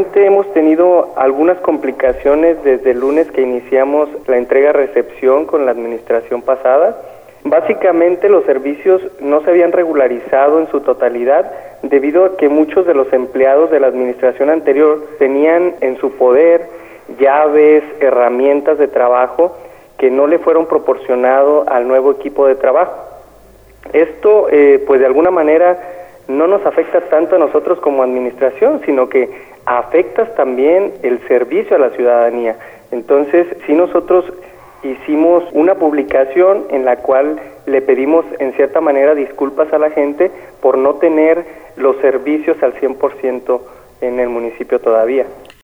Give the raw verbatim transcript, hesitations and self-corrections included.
Realmente hemos tenido algunas complicaciones desde el lunes que iniciamos la entrega-recepción con la administración pasada. Básicamente los servicios no se habían regularizado en su totalidad debido a que muchos de los empleados de la administración anterior tenían en su poder llaves, herramientas de trabajo que no le fueron proporcionados al nuevo equipo de trabajo. Esto, eh, pues de alguna manera, no nos afecta tanto a nosotros como administración, sino que afecta también el servicio a la ciudadanía. Entonces, sí nosotros hicimos una publicación en la cual le pedimos en cierta manera disculpas a la gente por no tener los servicios al cien por ciento en el municipio todavía.